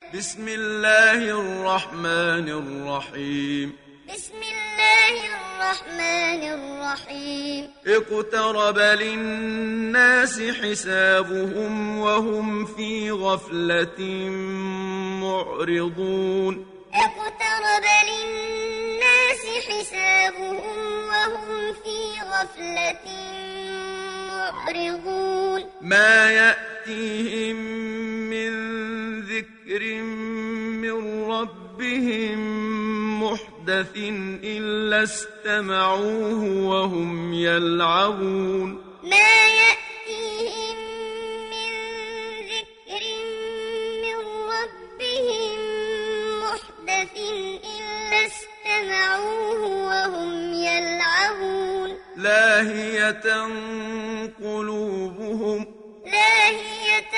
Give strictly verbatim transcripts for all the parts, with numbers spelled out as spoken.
بسم الله الرحمن الرحيم بسم الله الرحمن الرحيم اقترب للناس حسابهم وهم في غفلة معرضون اقترب للناس حسابهم وهم في غفلة معرضون ما يأتيهم من ذكر من ربهم محدث إلا استمعوه وهم يلعبون ما يأتيهم من ذكر من ربهم محدث إلا استمعوه وهم يلعبون لاهية قلوبهم لاهية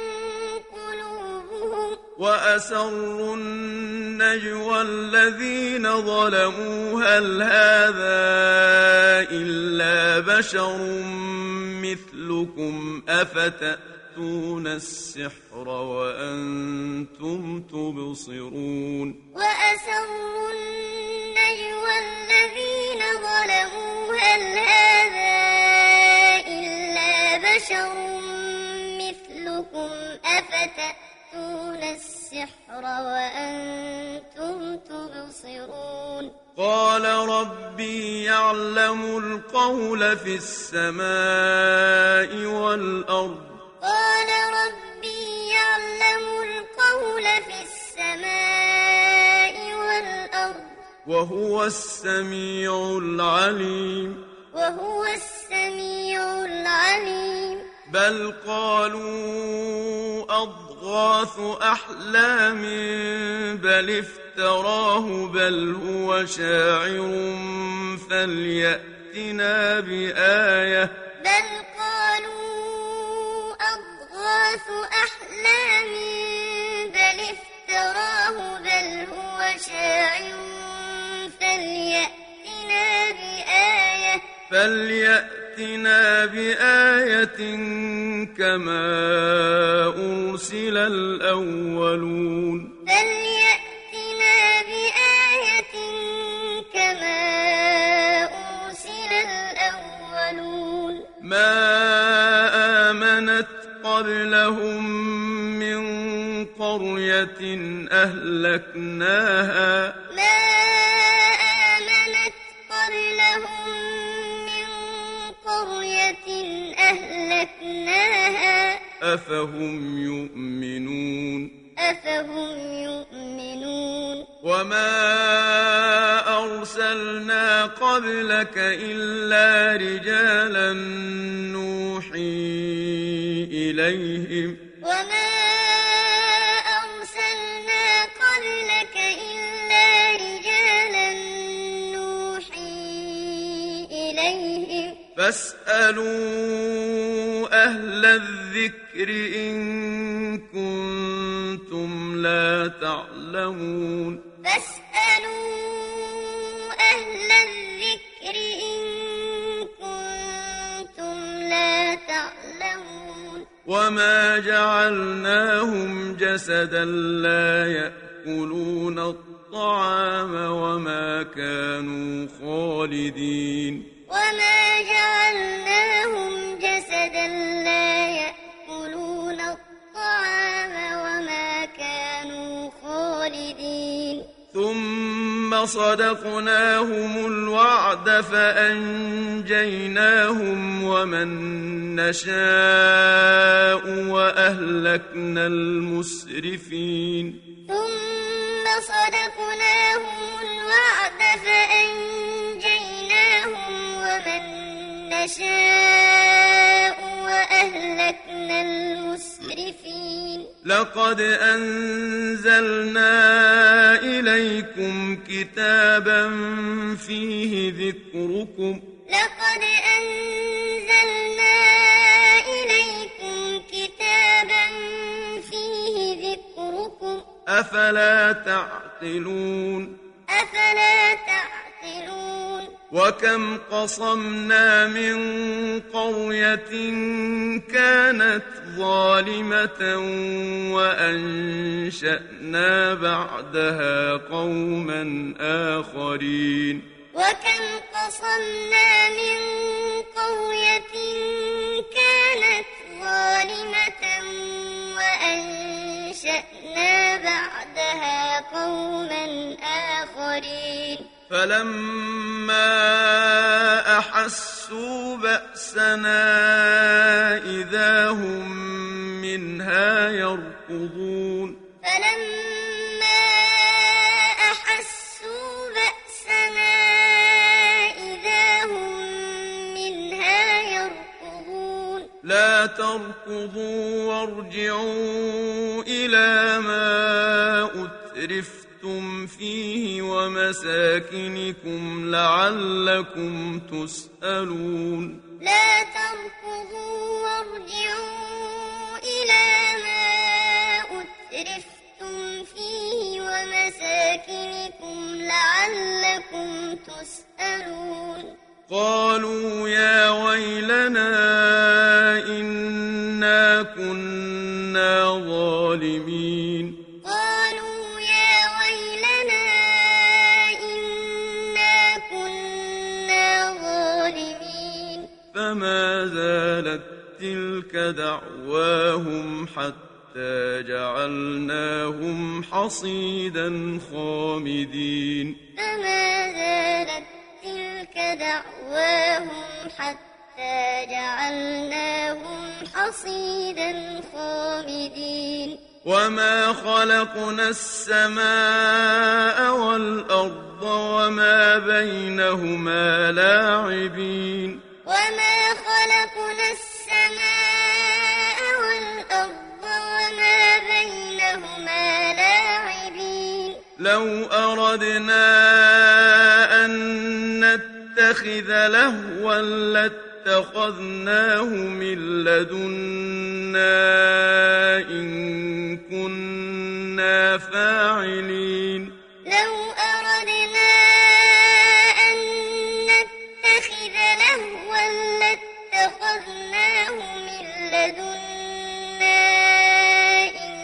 قلوبهم وأسروا النجوى الذين ظلموا هل هذا إلا بشر مثلكم أفتأتون السحر وأنتم تبصرون وأسروا النجوى الذين ظلموا هل هذا إلا بشر مثلكم أفتأتون السحر وأنتم تبصرون قال ربي يعلم القول في السماء والأرض قال ربي يعلم القول في السماء والأرض وهو السميع العليم وهو السميع العليم بل قالوا أضغاث أحلام بل افتراه بل هو شاعر فليأتنا بآية بل قالوا أضغاث أحلام بل افتراه بل هو شاعر فليأتنا بآية فليأتنا بآية كما أرسل الأولون فليأتنا بآية كما أرسل الأولون ما آمنت قبلهم من قرية أهلكناها ما آمنت قبلهم من قرية أهلكناها أفهم يؤمنون أفهم يؤمنون وما أرسلنا قبلك إلا رجالا نوحي إليهم وما أرسلنا قبلك إلا رجالا نوحي إليهم فاسألوا أهل الذكر إن كنتم لا تعلمون فاسألوا أهل الذكر إن كنتم لا تعلمون وما جعلناهم جسدا لا يأكلون الطعام وما كانوا خالدين وما جعلناهم جسدا لا يأكلون الطعام وما كانوا خالدين ثم صدقناهم الوعد فأنجيناهم ومن نشاء وأهلكنا المسرفين ثم صدقناهم الوعد فأنجيناهم ومن نشاء وأهلكنا المسرفين لقد أنزلنا إليكم كتابا فيه ذكركم لقد أنزلنا إليكم كتابا فيه ذكركم أفلا تعقلون أفلا تعقلون وكم قصمنا من قرية كانت ظالمة وأنشأنا بعدها قوما آخرين وكم قصمنا من قرية كانت ظالمة وأنشأنا بعدها قوما آخرين فلما أحسوا بأسنا إذا هم منها يركضون فلما أحسوا بأسنا إذا هم منها يركضون لا تركضوا وارجعوا إلى ما أترفتم فيه ومساكنكم لعلكم تسألون لا تركضوا وارجعوا إلى ما أترفتم فيه ومساكنكم لعلكم تسألون قالوا يا ويلنا إنا كنا ظالمين قالوا يا ويلنا إنا كنا ظالمين فما زالت تلك دعواهم حتى جعلناهم حصيدا خامدين فما زالت تلك دعواهم حتى جعلناهم حصيدا خامدين وما خلقنا السماء والأرض وما بينهما لاعبين وما خلقنا السماء والأرض وما بينهما لاعبين لو أردنا أن نتخذ لهوا لاتخذناه من لدنا إن كنا فاعلين لو أردنا أن نتخذ لهوا لاتخذناه من لدنا إن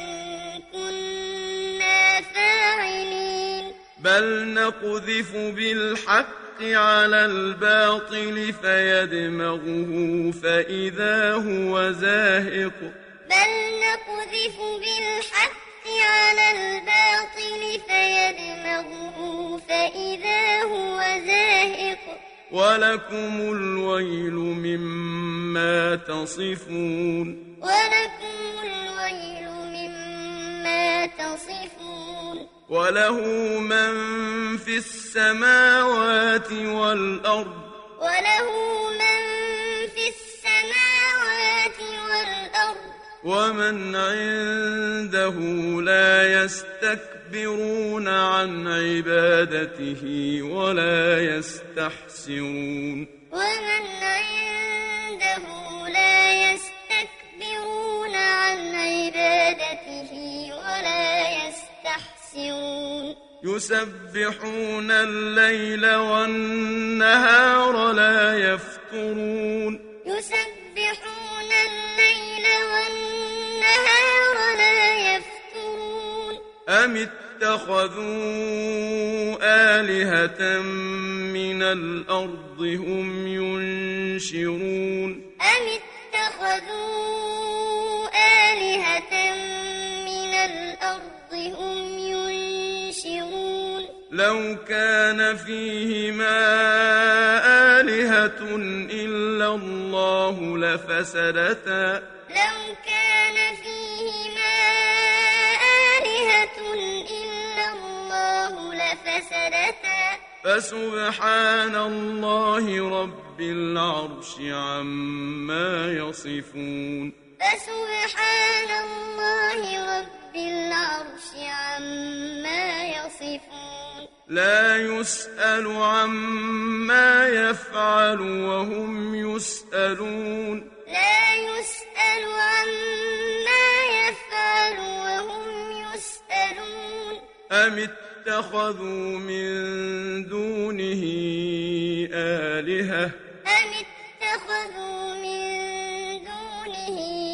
كنا فاعلين بل نقذف بالحق على الباطل فيدمغه فإذا هو زاهق بل نقذف بالحق على الباطل فيدمغه فإذا هو زاهق ولكم الويل مما تصفون ولكم الويل مما تصفون وله من في السماوات والأرض وله من في السماوات والأرض ومن عنده لا يستكبرون عن عبادته ولا يستحسرون ومن عنده لا يستكبرون عن عبادته ولا يستحسرون يسبحون الليل والنهار لا يفترون يسبحون الليل والنهار لا يفترون أم اتخذوا آلهة من الأرض هم ينشرون أم اتخذوا آلهة من الأرض هم ينشرون لو كان فيهما آلهة إلا الله لفسدتا لو كان فيهما آلهة إلا الله لفسدتا فسبحان الله رب العرش عما يصفون فسبحان الله رب العرش عما يصفون لا يسأل عما يفعل وهم يسألون لا يسأل عما يفعل وهم يسألون أم اتخذوا من دونه آلهة أم اتخذوا من دونه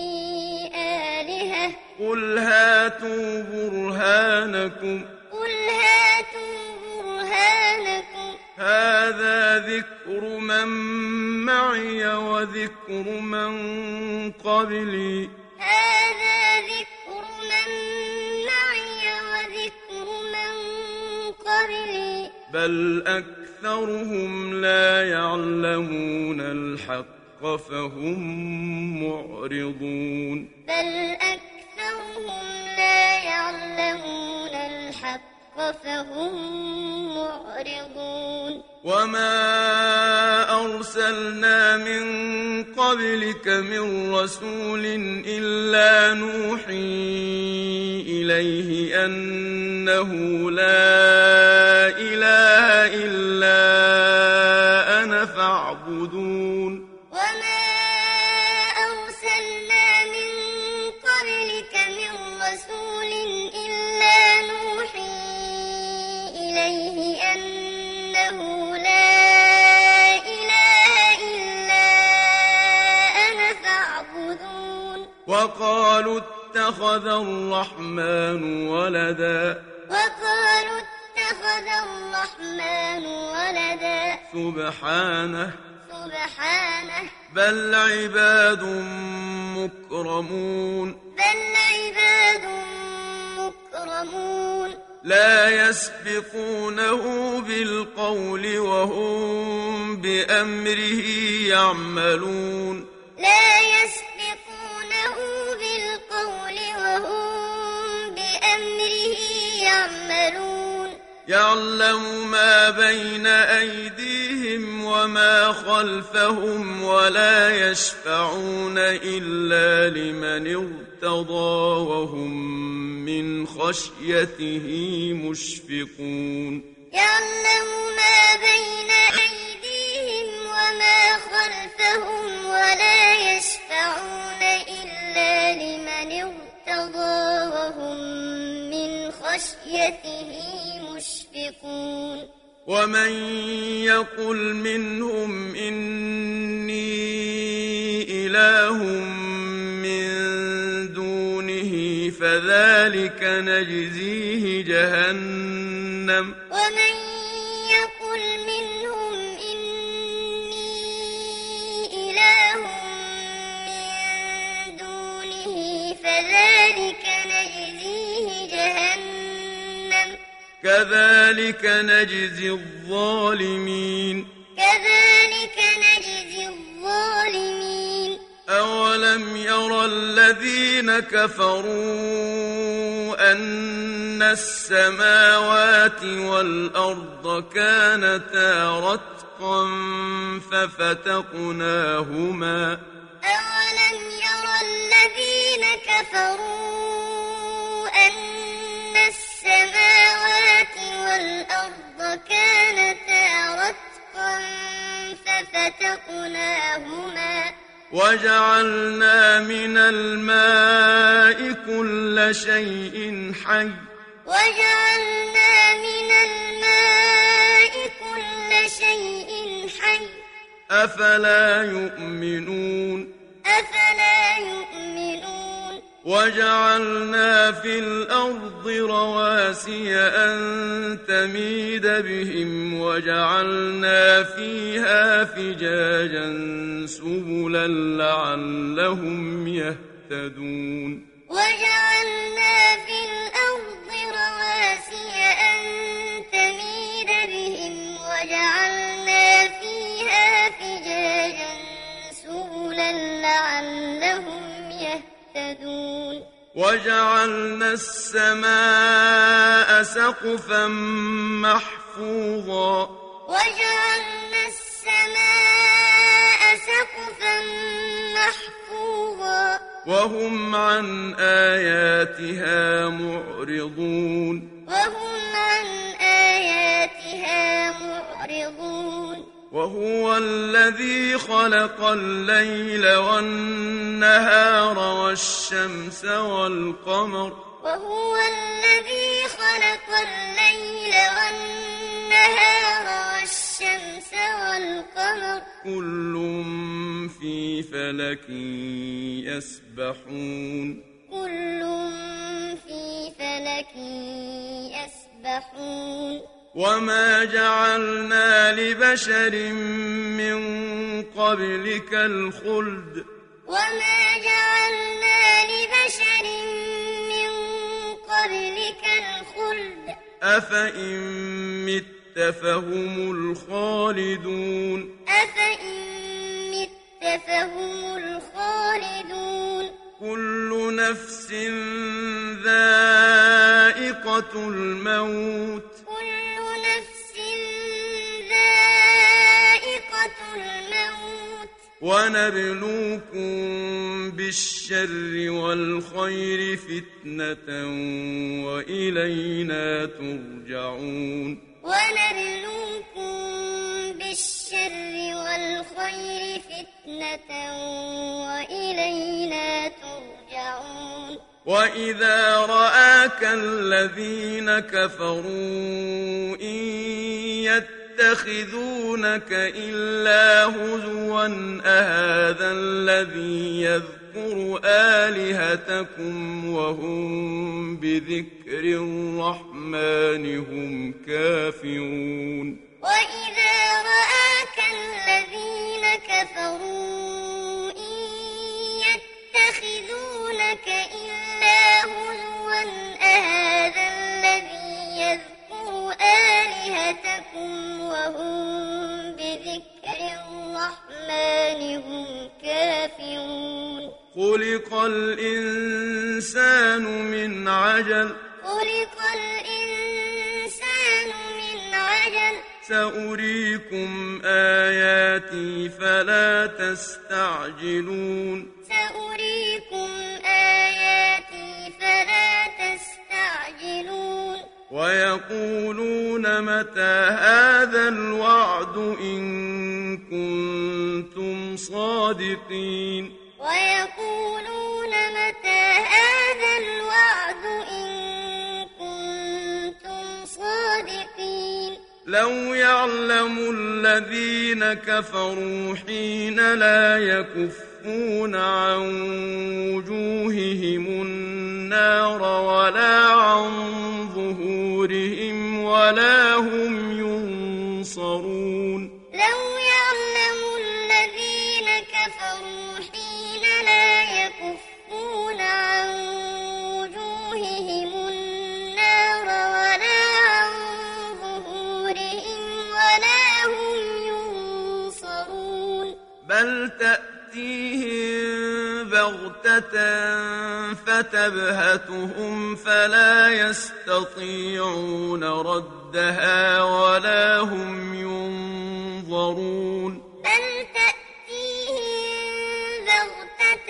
آلهة قل هاتوا برهانكم قل هاتوا برهانكم هذا ذكر من معي وذكر من قبلي هذا ذكر من معي وذكر من قبلي بل أكثرهم لا يعلمون الحق فهم معرضون بل أكثرهم لا يعلمون الحق فهم معرضون وما أرسلنا من قبلك من رسول إلا نوحي إليه أنه لا إله إلا أنا فاعبدون وما أرسلنا من قبلك من رسول إلا نوحي إليه أنه لا إله إلا أنا فاعبدون وقالوا اتخذ الرحمن ولدا وقالوا اتخذ الرحمن ولدا سبحانه سبحانه بل عباد مكرمون بل عباد مكرمون لا يسبقونه بالقول وهم بأمره يعملون لا يسبقونه بالقول وهم بأمره يعملون يعلم ما بين أيديهم وما خلفهم ولا يشفعون إلا لمن ارتضى وهم من خشيته مشفقون يعلم ما بين أيديهم وما خلفهم ولا يشفعون إلا لمن ارتضى وهم من خشيته مشفقون ومن يقل منهم إني إله من دونه فذلك نجزيه جهنم ومن يقل منهم إني إله من دونه فذلك نجزيه جهنم كذلك نجزي الظالمين كذلك نجزي الظالمين أولم يرى الذين كفروا أن السماوات والأرض كانتا رتقا ففتقناهما أولم يرى الذين كفروا أن السماوات والأرض كانتا رتقا ففتقناهما وجعلنا من الماء كل شيء حي وجعلنا من الماء كل شيء حي أفلا يؤمنون أفلا يؤمنون وجعلنا في الأرض رواسي أن تميد بهم وجعلنا فيها فجاجا سبلا لعلهم يهتدون وجعلنا في الأرض رواسي أن تميد بهم وجعلنا فيها فجاجا سبلا لعلهم يهتدون وجعلنا السماء سقفا محفوظا وجعلنا السماء سقفا محفوظا وهم عن آياتها معرضون وهم عن آياتها معرضون وهو الذي خلق الليل والنهار والشمس والقمر وهو الذي خلق الليل والنهار والشمس والقمر كل في فلك يسبحون كل في فلك يسبحون وما جعلنا لبشر من قبلك الخلد وما جعلنا لبشر من قبلك الخلد أفإن مت فهم الخالدون أفإن مت فهم الخالدون كل نفس ذائقة الموت كل نفس ذائقة الموت ونبلوكم بالشر والخير فتنة وإلينا ترجعون ونبلوكم بالشر والخير فتنة وإلينا ترجعون وإذا رآك الذين كفروا إن يتخذونك إلا هزوا أهذا الذي يذكر آلهتكم وهم بذكر الرحمن هم كافرون وإذا رآك الذين كفروا إن يتخذونك إلا هزوا أهذا الذي يذكر آلهتكم وهم بذكر الرحمن هم كافرون خلق الإنسان من عجل خلق الإنسان من عجل سأريكم آياتي فلا تستعجلون سأريكم آياتي فلا تستعجلون ويقولون متى هذا الوعد إن كنتم صادقين ويقولون متى هذا الوعد إن كنتم صادقين لو يعلم الذين كفروا حين لا يكفون عن وجوههم النار ولا عن ظهورهم ولا هم ينصرون لو يعلم الذين كفروا حين لا يكفون عن وجوههم النار ولا عن ظهورهم ولا هم ينصرون بل تأتيهم بغتة فتبهتهم فلا يستطيعون ردها ولا هم ينظرون بل تأتيهم بغتة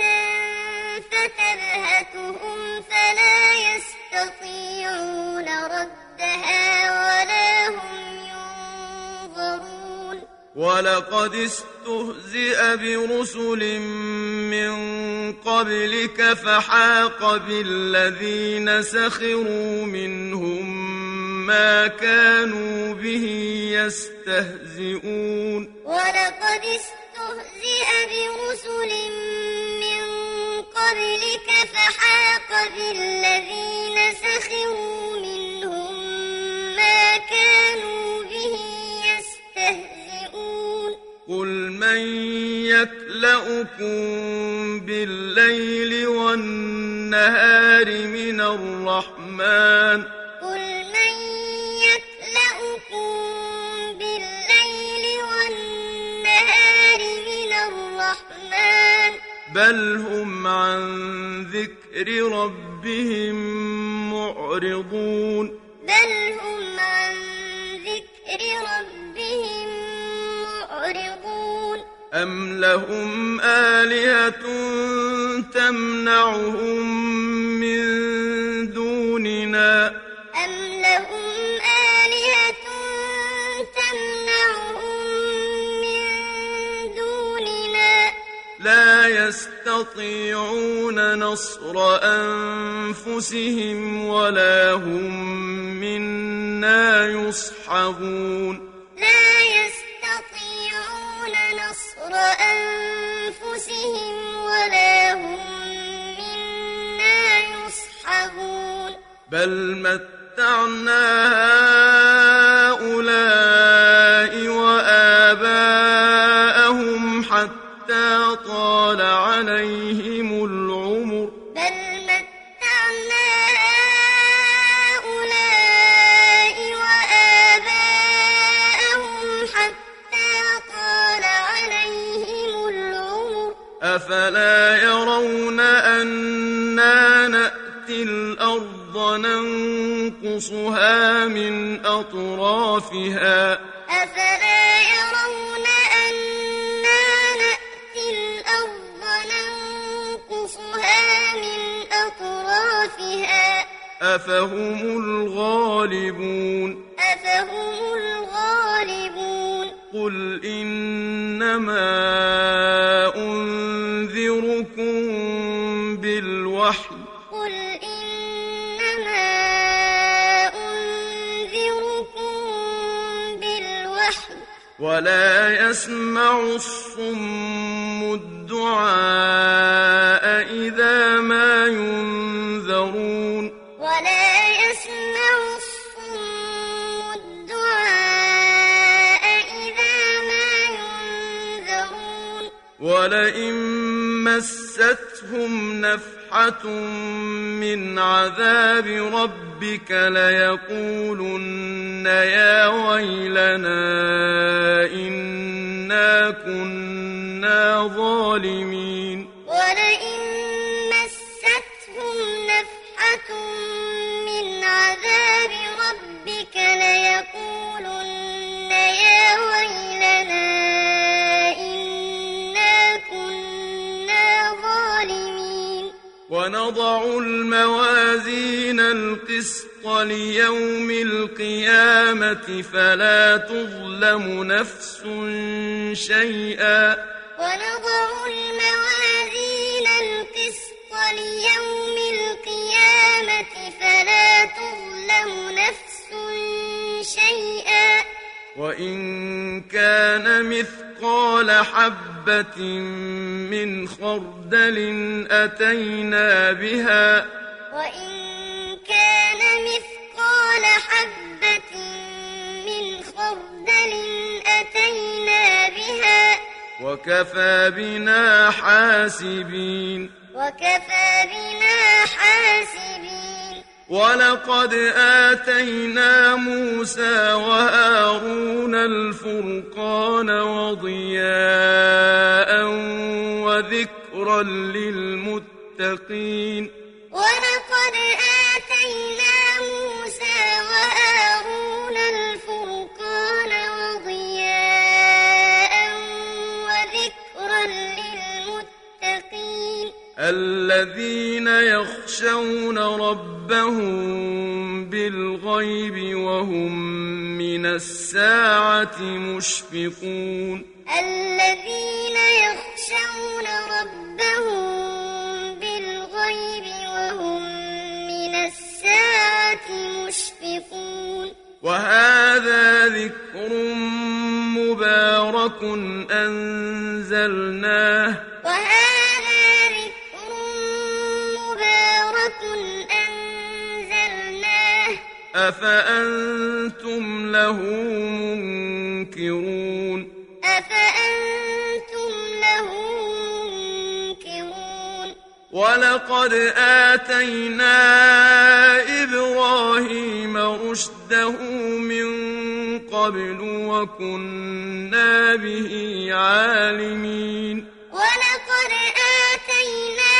فتبهتهم فلا يستطيعون ردها ولا هم ينظرون ولقد استهزئ برسل من قبلك فحاق بالذين سخروا منهم ما كانوا به يستهزئون ولقد استهزئ برسل من قبلك فحاق بالذين سخروا منهم ما كانوا به يستهزئون قل من يكلؤكم بالليل والنهار من الرحمن قل من يكلؤكم بالليل والنهار من الرحمن بل هم عن ذكر ربهم معرضون بل هم عن ذكر ربهم معرضون أم لهم آلهة تمنعهم من دوننا أم لهم آلهة تمنعهم من دوننا لا يستطيعون نصر أنفسهم ولا هم منا أنا يصحبون لا يستطيعون نصر أنفسهم ولا هم منا يصحبون بل متعنا هؤلاء وآباءهم حتى طال عليهم العمر بل متعنا هؤلاء وآباءهم حتى طال عليهم العمر أفلا يرون أنا نأتي الأرض ننقصها من أطرافها أفلا يرون أنا نأتي الأرض ننقصها من أطرافها أفهم الغالبون أفهم الغالبون قل إنما أنذركم بالوحي قل إنما أنذركم بالوحي ولا يسمع الصم الدعاء إذا ما ينذرون ولا يسمع الصم الدعاء إذا ما ينذرون ولئن مستهم نفحة من عذاب ربك ليقولن يا ويلنا إنا كنا ظالمين ولئن مستهم نفحة من عذاب ربك ليقولن يا ويلنا إنا كنا ظالمين ونضع الموازين القسط ليوم القيامة فلا تظلم نفس شيئا ونضع الموازين القسط ليوم القيامة فلا تظلم نفس شيئا وإن كان مثقال حبة من خردل أتينا بها وإن كان مثقال حبة من خردل أتينا بها وكفى بنا حاسبين وكفى بنا حاسبين ولقد آتينا موسى وهارون الفرقان وضياء وذكرا للمتقين ولقد آتينا موسى وهارون الفرقان وضياء وذكرا للمتقين الذين يخشون ربهم بالغيب وهم من الساعة مشفقون الذين يخشون ربهم بالغيب وهم من الساعة مشفقون وهذا ذكر مبارك أنزلناه وهذا ذكر مبارك أنزلناه أفأنتم له منكرون أفأنتم له منكرون ولقد آتينا إبراهيم رشده من قبل وكنا به عالمين ولقد آتينا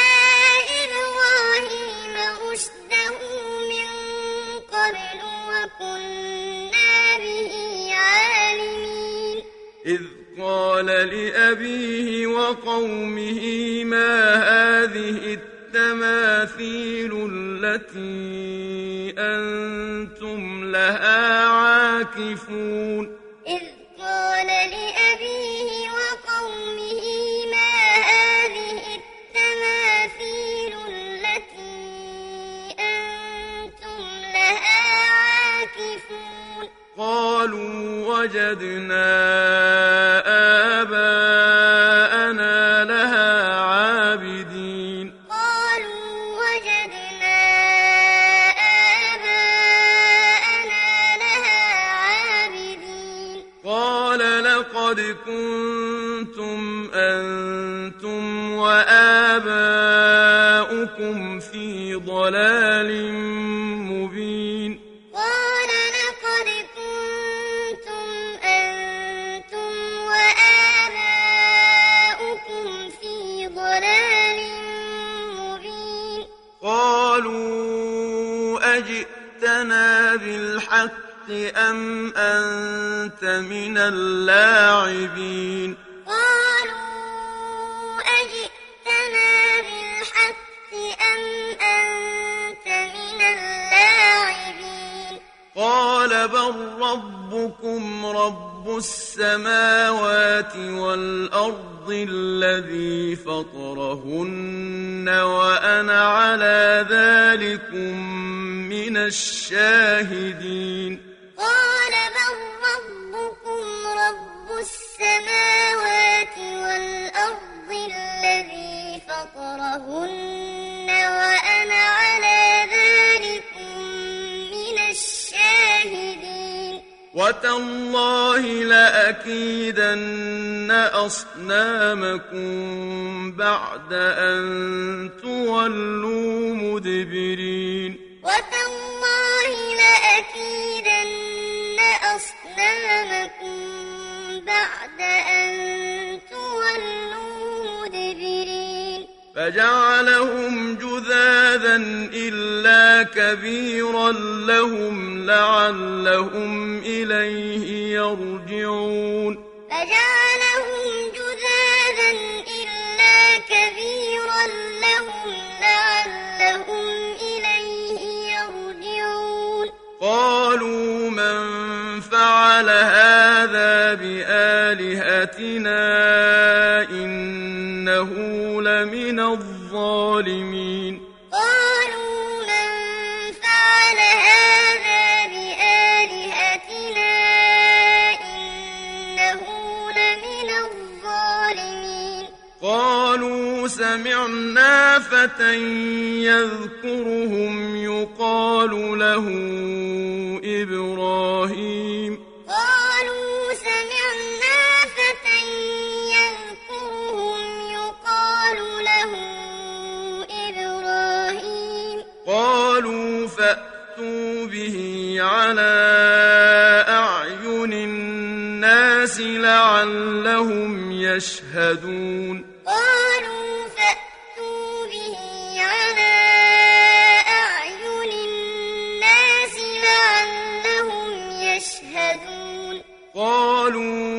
إبراهيم رشده من قبل وكنا به عالمين إذ قال لأبيه وقومه ما هذه التماثيل التي أنتم لها عاكفون إذ قال لأبيه وقومه ما هذه التماثيل التي أنتم لها عاكفون قالوا وجدنا آباءنا لها عابدين قالوا وجدنا آباءنا لها عابدين قال لقد كنتم أنتم وآباؤكم في ضلال مبين قال لقد كنتم أنتم وآباؤكم في ضلال مبين قالوا أجئتنا بالحق أم أنت من اللاعبين قالوا أجئتنا بالحق أم أنت من اللاعبين قال بل ربكم رب السماوات والأرض الذي فطرهن وأنا على ذلكم من الشاهدين قال بل ربكم رب السماوات والأرض الذي فطرهن وأنا على ذلكم من الشاهدين وتالله لأكيدن أصنامكم بعد أن تولوا مدبرين وتالله لأكيدن أصنامكم بعد أن تولوا مدبرين فجعلهم جذاذا إلا كبيرا لهم لعلهم إليه يرجعون فجعلهم جذاذا إلا كبيرا لهم لعلهم إليه يرجعون قالوا من فعل هذا بآلهتنا إنه لمن الظالمين قالوا من فعل هذا بآلهتنا إنه لمن الظالمين قالوا سمعنا فتى يذكرهم يقال له إبراهيم قالوا سمعنا فتى يذكرهم يقال له إبراهيم قالوا فأتوا به على أعين الناس لعلهم يشهدون قالوا فأتوا به على أعين الناس لعلهم يشهدون قالوا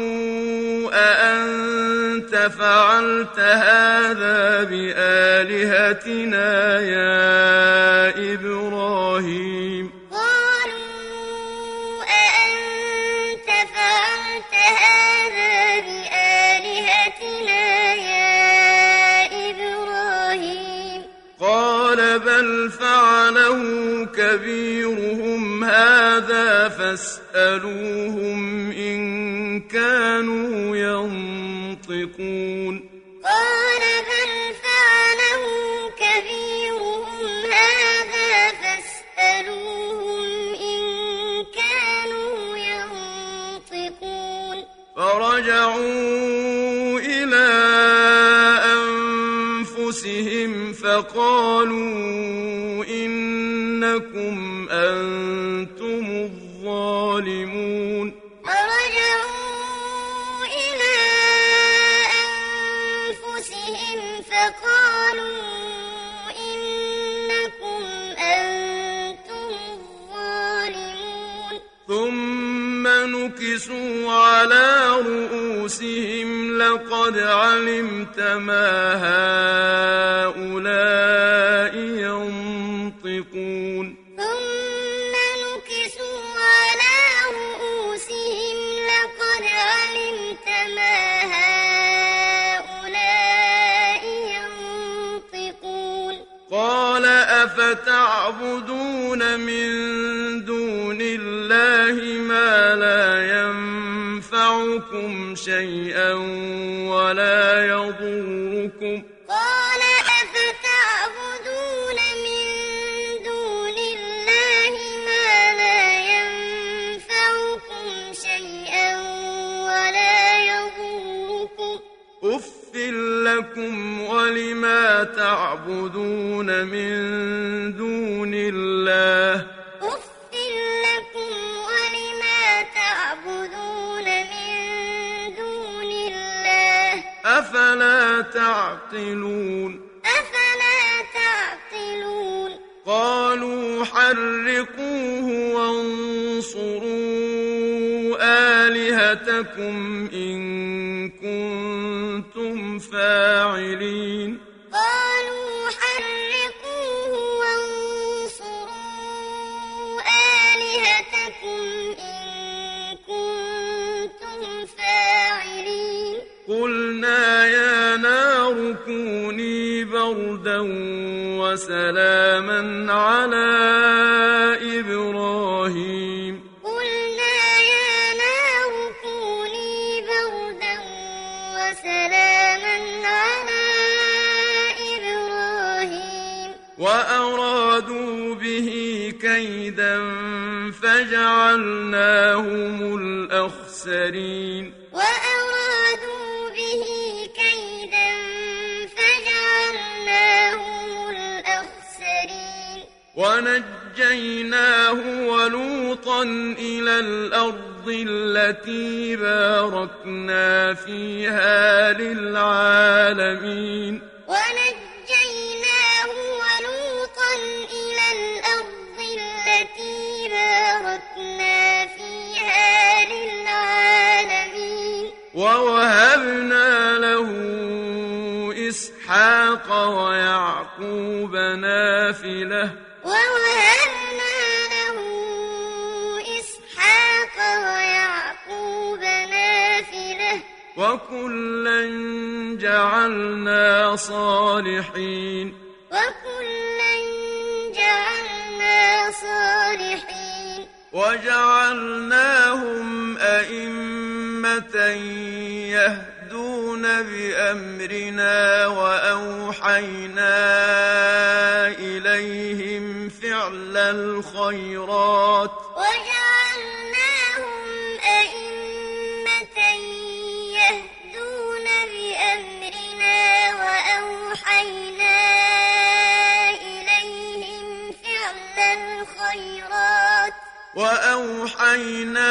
أأنت فعلت هذا بآلهتنا يا إبراهيم قالوا أأنت فعلت هذا بآلهتنا يا إبراهيم قال بل فعله كبيرهم هذا فاسألوهم إن كانوا ينطقون قال بل فعله كبيرهم هذا فاسألوهم إن كانوا ينطقون فرجعوا إلى أنفسهم فقالوا إنكم أنتم الظالمون فرجعوا إلى أنفسهم فقالوا إنكم أنتم الظالمون ثم نكسوا على رؤوسهم لقد علمت ما هؤلاء ينطقون ثم نكسوا على رؤوسهم لقد علمت ما هؤلاء ينطقون قال أفتعبدون من دون الله ما ينفعكم شيئا ولا يضركم قال أفتعبدون من دون الله ما لا ينفعكم شيئا ولا يضركم أف لكم ولما تعبدون من دون الله أف لكم ولما تعبدون من دون الله أفلا تعقلون أفلا تعقلون قالوا حرقوه وانصروا آلهتكم إن كنتم فاعلين قالوا حرقوه وانصروا آلهتكم إن كنتم فاعلين قلنا يا نار كوني بردا وسلاما على إبراهيم قلنا يا نار كوني بردا وسلاما على إبراهيم وأرادوا به كيدا فجعلناهم الأخسرين وأرادوا به كيدا فجعلناهم الأخسرين ونجيناه ولوطا إلى الأرض التي باركنا فيها للعالمين ونجيناه ولوطا إلى الأرض التي باركنا فيها للعالمين ووهبنا له إسحاق ويعقوب نافلة ووهبنا له إسحاق ويعقوب نافلة وكلا جعلنا صالحين وكلا جعلنا صالحين وجعلناهم أئمة يهدون بأمرنا وأوحينا إليهم فعل الخيرات وجعلناهم أئمة يهدون بأمرنا وأوحينا إليهم فعل الخيرات وأوحينا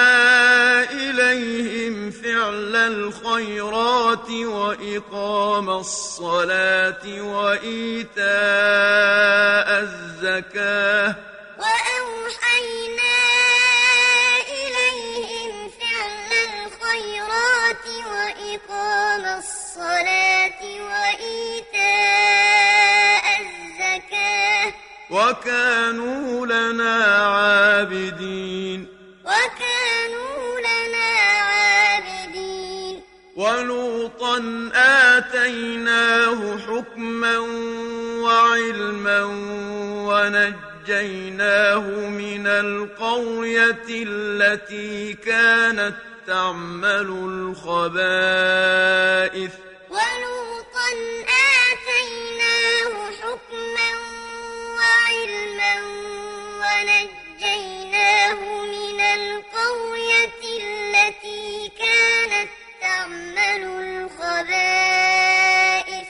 إليهم فعل الخيرات وإقام الصلاة وإيتاء الزكاة وأوحينا إليهم فعل الخيرات وإقام الصلاة وإيتاء الزكاة وكانوا لنا عابدين وكانوا لنا عابدين ولوطا آتيناه حكما وعلما ونجيناه من القرية التي كانت تعمل الخبائث ولوطا آتيناه حكما وعلما ونجيناه من القرية التي كانت تعمل الخبائث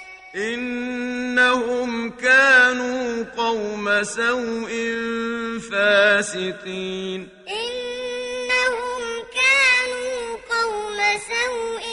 إنهم كانوا قوم سوء فاسقين إنهم كانوا قوم سوء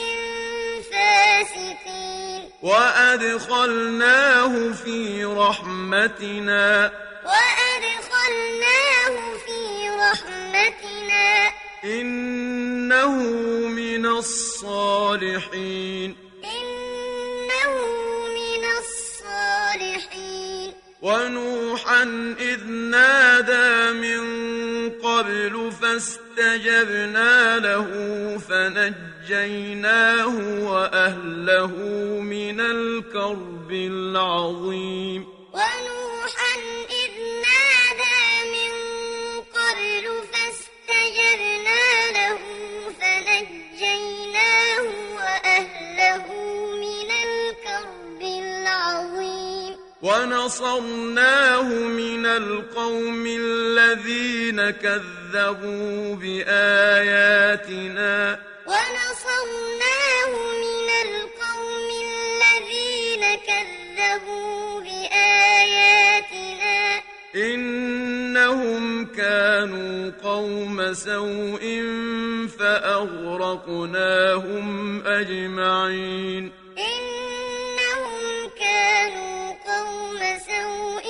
فاسقين وأدخلناه في رحمتنا وأدخلناه في رحمتنا إنه من الصالحين إنه من الصالحين ونوحا إذ نادى من قبل فاستجبنا له فنجيناه وأهله من الكرب العظيم ونوحا إذ نادى من قبل فاستجبنا له فنجيناه ونصرناه من القوم الذين كذبوا بآياتنا ونصرناه من القوم الذين كذبوا بآياتنا إنهم كانوا قوم سوء فأغرقناهم أجمعين إنهم كانوا قوم سوء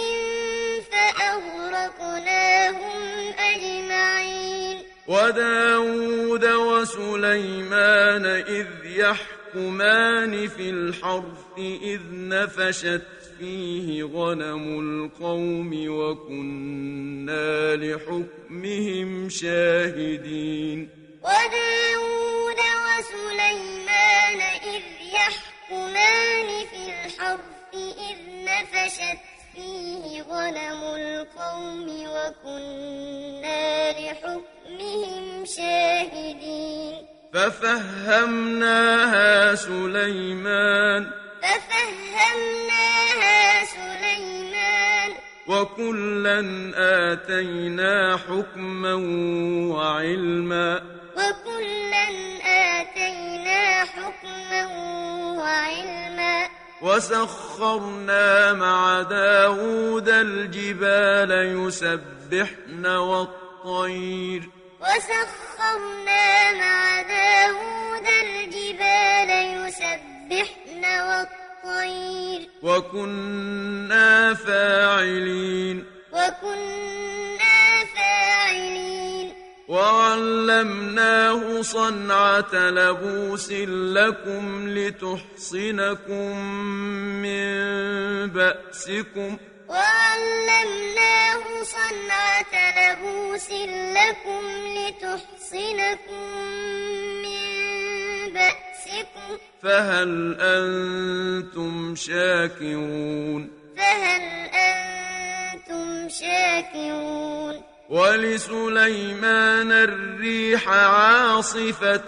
فأغرقناهم أجمعين وداود وسليمان إذ يحكمان في الحرث إذ نفشت فيه غنم القوم وكنا لحكمهم شاهدين وداود وسليمان إذ يحكمان في الحرث إذ نفشت فيه غنم القوم وكنا لحكمهم شاهدين ففهمناها سليمان ففهمناها سليمان وكلا آتينا حكما وعلما وكلا آتينا حكما وعلما وسخرنا مع داود الجبال يسبحن والطير وسخرنا مع داود الجبال يسبحن والطير وكنا فاعلين وكنا فاعلين وعلمناه صنعة لبوس لكم لتحصنكم من بأسكم وعلمناه صنعة لبوس لكم لتحصنكم من بأسكم فهل أنتم شاكرون فهل أنتم شاكرون ولسليمان الريح عاصفة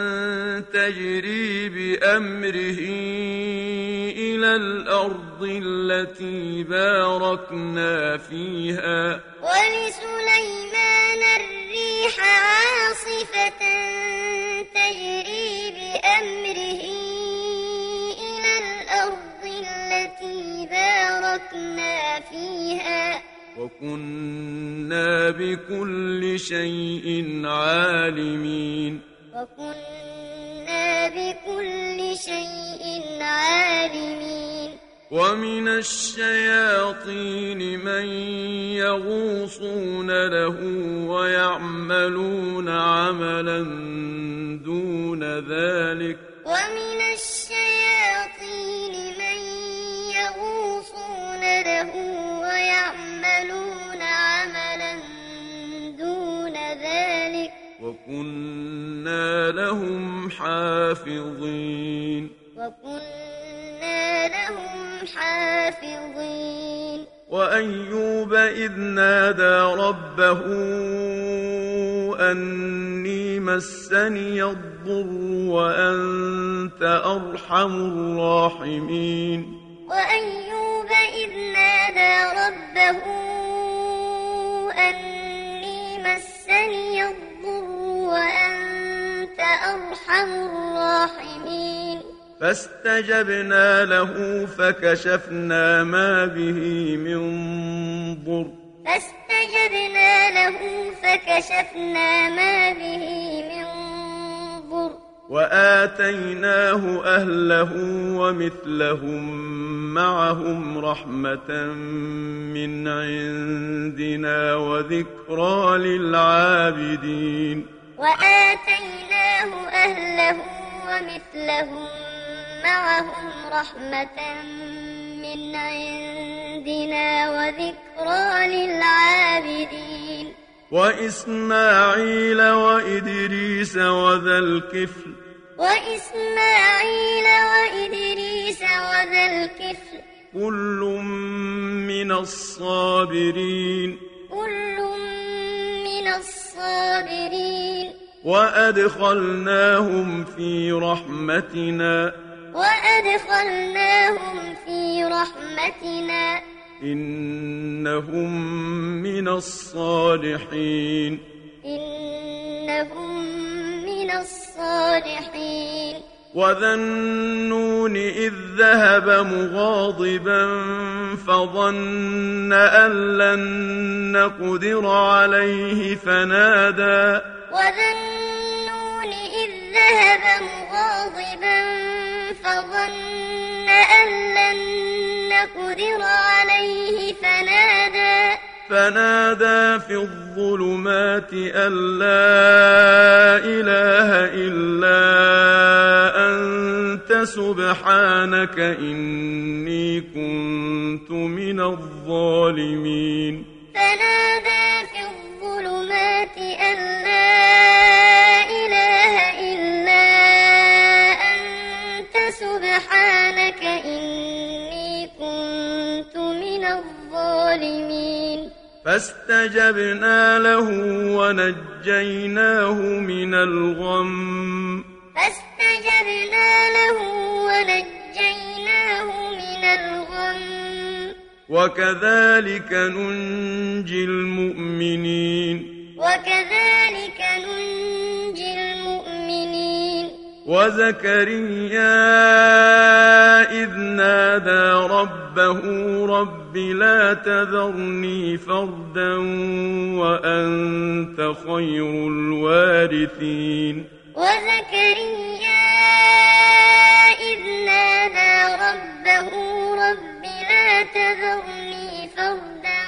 تجري بأمره إلى الأرض التي باركنا فيها ولسليمان الريح عاصفة تجري بأمره إلى الأرض التي باركنا فيها وكنا بكل شيء عالمين وكنا بكل شيء عالمين ومن الشياطين من يغوصون له ويعملون عملا دون ذلك ومن الشياطين من يغوصون له ويعملون عملا دون ذلك وكنا لهم حافظين وكنا لهم حافظين وأيوب إذ نادى ربه أني مسني الضر وأنت أرحم الراحمين وأيوب إذ نادى ربه أني مسني الضر وأنت أرحم الراحمين فاستجبنا له فكشفنا ما به من ضر فاستجبنا له فكشفنا ما به من ضر وآتيناه أهله ومثلهم معهم رحمة من عندنا وذكرى للعابدين وآتيناه أهله ومثلهم معهم رحمة من عندنا وذكرى للعابدين وإسماعيل وإدريس وذا الكفل وإسماعيل وإدريس وذا الكفل كل من الصابرين كل من الصابرين وأدخلناهم في رحمتنا وأدخلناهم في رحمتنا إنهم من الصالحين إنهم من الصالحين وذا النون إذ ذهب مغاضبا فظن أن لن نقدر عليه فنادى وذا النون إذ ذهب مغاضبا فظن أن لن نقدر عليه فنادى فنادى في الظلمات أن لا إله إلا أنت سبحانك إني كنت من الظالمين فنادى في الظلمات أن لا إله إلا أنت سبحانك إني كنت من الظالمين فاستجبنا له ونجيناه من الغم فاستجبنا له ونجيناه من الغم وكذلك ننجي المؤمنين وكذلك ننجي المؤمنين وزكريا إذ نادى ربه رب لا تذرني فردا وأنت خير الوارثين وزكريا إذ نادى ربه رب لا تذرني فردا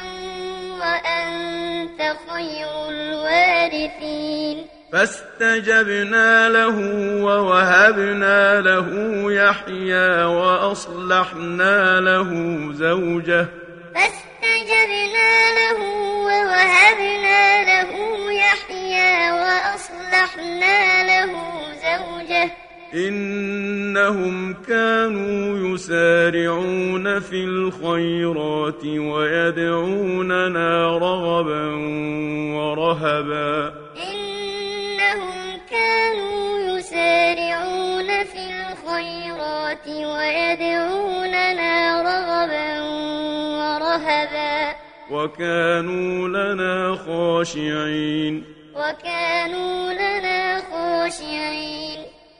وأنت خير الوارثين فاستجبنا له ووهبنا له يحيى وأصلحنا له زوجه فاستجبنا له ووهبنا له يحيى وأصلحنا له زوجه إنهم كانوا يسارعون في الخيرات ويدعوننا رغبا ورهبا إنهم كانوا يسارعون في الخيرات ويدعوننا رغبا ورهبا وكانوا لنا خاشعين وكانوا لنا خاشعين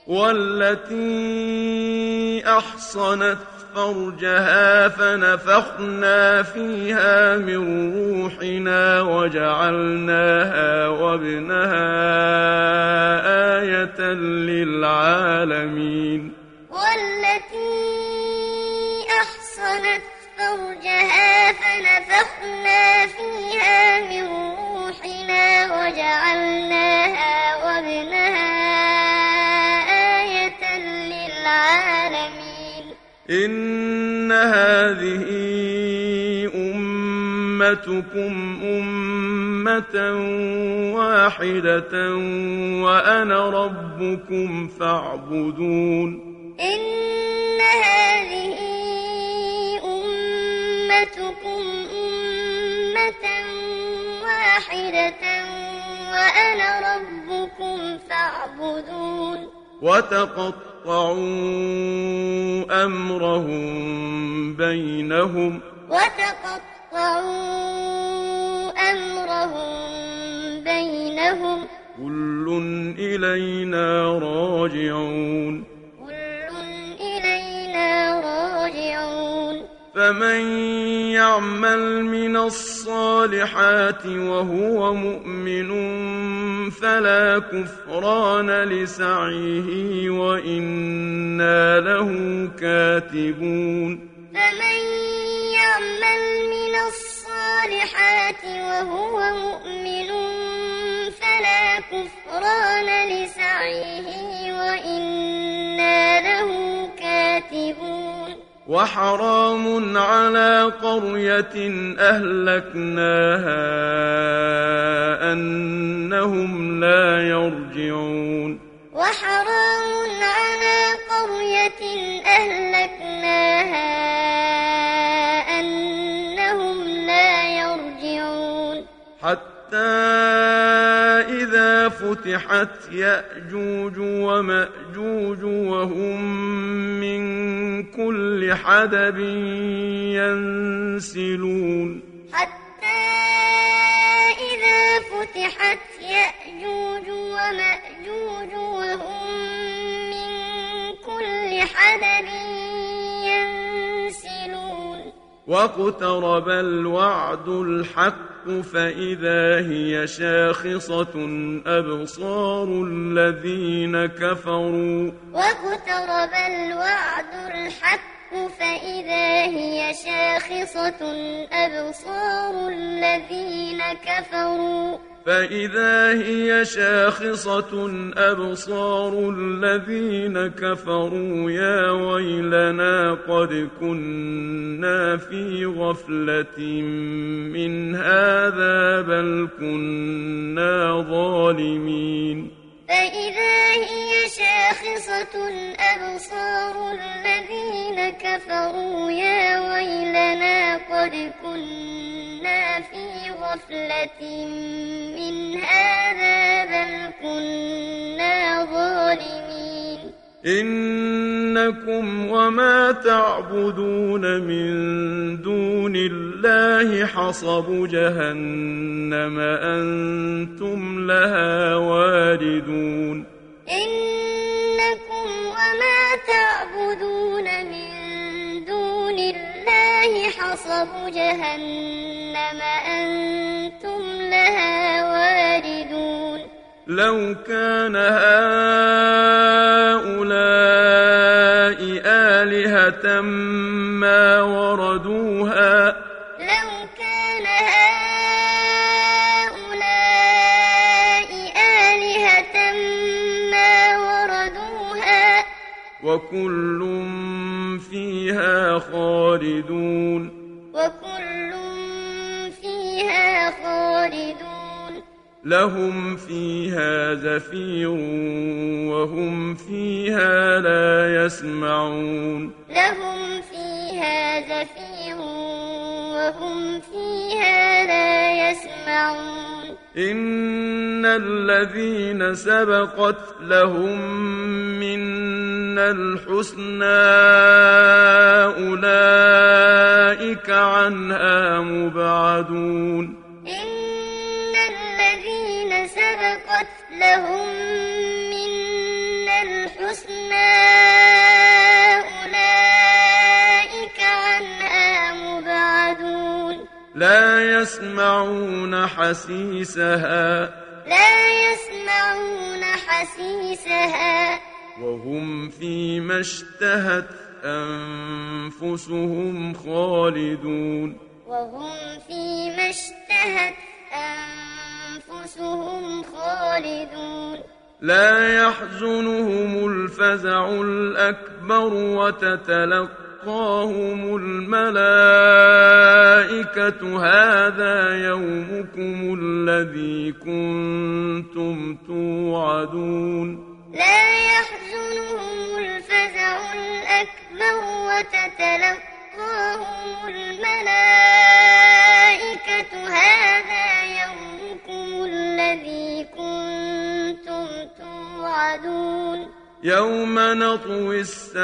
والتي أحصنت فرجها فنفخنا فيها من روحنا وجعلناها وابنها آية للعالمين والتي أحصنت فرجها فنفخنا فيها من روحنا وجعلناها وابنها آية للعالمين إن هذه أمتكم أمة واحدة وأنا ربكم فاعبدون إن هذه أمتكم أمة واحدة وأنا ربكم فاعبدون وتقطعوا أمرهم بينهم وتقطعوا أمرهم بينهم كل إلينا راجعون كل إلينا راجعون فمن يعمل من الصالحات وهو مؤمن فلا كفران لسعيه وإنا له كاتبون فمن يعمل من الصالحات وهو مؤمن فلا كفران لسعيه وإنا له كاتبون وحرام على قرية أهلكناها أنهم لا يرجعون وحرام على قرية أهلكناها أنهم لا يرجعون حتى إذا فتحت يأجوج ومأجوج وهم من كل حدب ينسلون حتى إذا فتحت يأجوج ومأجوج وهم من كل حدب ينسلون واقترب الوعد الحق فإذا هي شاخصة أبصار الذين كفروا واقترب الوعد الحق فإذا هي شاخصة أبصار الذين كفروا فإذا هي شاخصة أبصار الذين كفروا يا ويلنا قد كنا في غفلة من هذا بل كنا ظالمين فإذا هي شاخصة أبصار الذين كفروا يا ويلنا قد كنا في غفلة من هذا بل كنا ظالمين إنكم وما تعبدون من دون الله حصب جهنم أنتم لها واردون إنكم وما تعبدون من دون الله حصب جهنم أنتم لها واردون لو كان هؤلاء آلهة ما وردوها لو كان هؤلاء آلهة ما وردوها وكل فيها خالدون وكل فيها خالدون لهم فيها زفير وهم فيها لا يسمعون لهم فيها زفير وهم فيها لا يسمعون إن الذين سبقت لهم منا الحسنى أولئك عنها مبعدون إن الذين سبقت لهم منا الحسنى أولئك عنها مبعدون لا يسمعون حسيسها لا يسمعون حسيسها وهم فيما اشتهت أنفسهم خالدون وهم فيما اشتهت أنفسهم خالدون لا يحزنهم الفزع الأكبر وتتلقاهم الملائكة هذا يومكم الذي كنتم توعدون لا يحزنهم الفزع الأكبر وتتلقاهم الملائكة هذا يومكم الذي كنتم توعدون يوم نطوي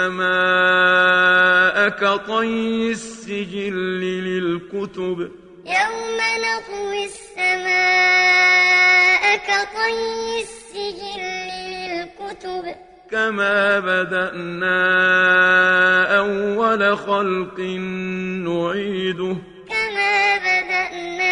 السماء كطي السجل للكتب يوم نطوي السماء كطي السجل للكتب كما بدأنا أول خلق نعيده كما بدأنا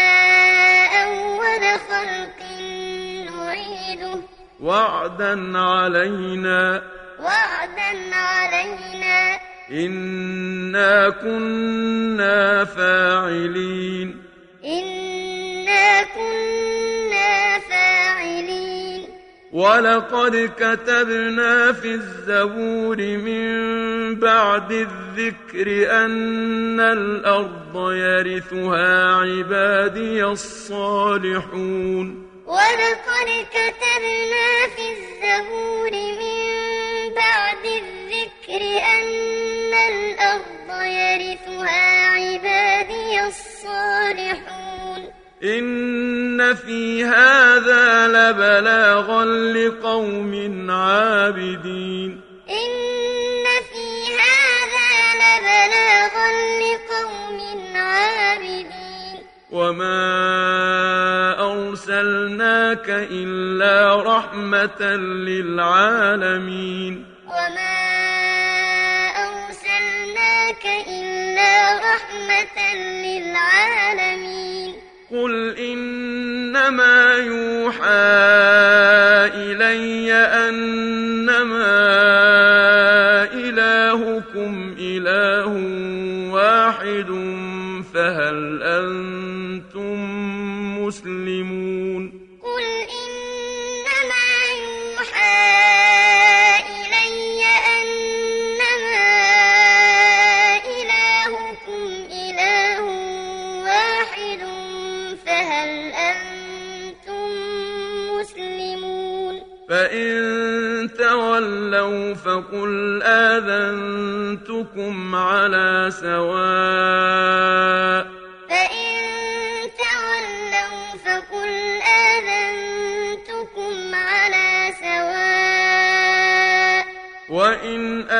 أول خلق نعيده وعدا علينا وعدا علينا إنا كنا فاعلين إنا كنا فاعلين ولقد كتبنا في الزبور من بعد الذكر أن الأرض يرثها عبادي الصالحون ولقد كتبنا في الزبور من بعد الذكر أن الأرض يرثها عبادي الصالحون إن في هذا لبلاغا لقوم عابدين إن في هذا لبلاغا لقوم عابدين وما أرسلناك إلا رحمة للعالمين وما أرسلناك إلا رحمة للعالمين قل إنما يوحى إلي أنما إلهكم إله واحد فهل أنتم مسلمون قل إنما يوحى إلي أنما إلهكم إله واحد فهل أنتم مسلمون فإن تولوا فقل آذنتكم على سواء فإن تولوا فقل آذنتكم على سواء وإن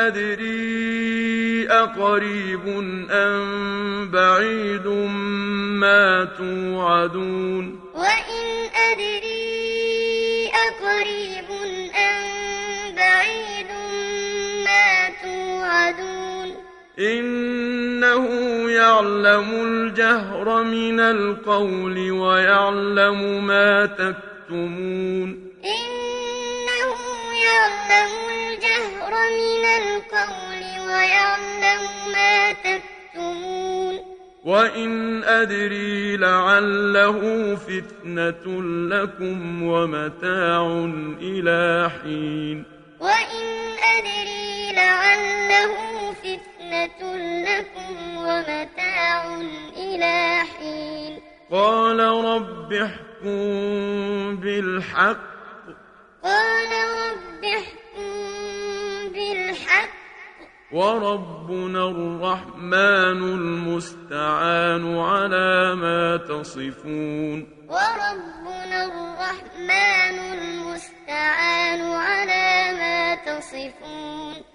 أدري أقريب أم بعيد ما توعدون وإن أدري أقريب أم بعيد ما توعدون إنه يعلم الجهر من القول ويعلم ما تكتمون إنه يعلم الجهر من القول ويعلم ما تكتمون وإن أدري لعله فتنة لكم ومتاع إلى حين وإن أدري لعله فتنة لكم ومتاع إلى حين قال رب احكم بالحق قال رب احكم بالحق وربنا الرحمن المستعان على ما تصفون وربنا الرحمن المستعان على ما تصفون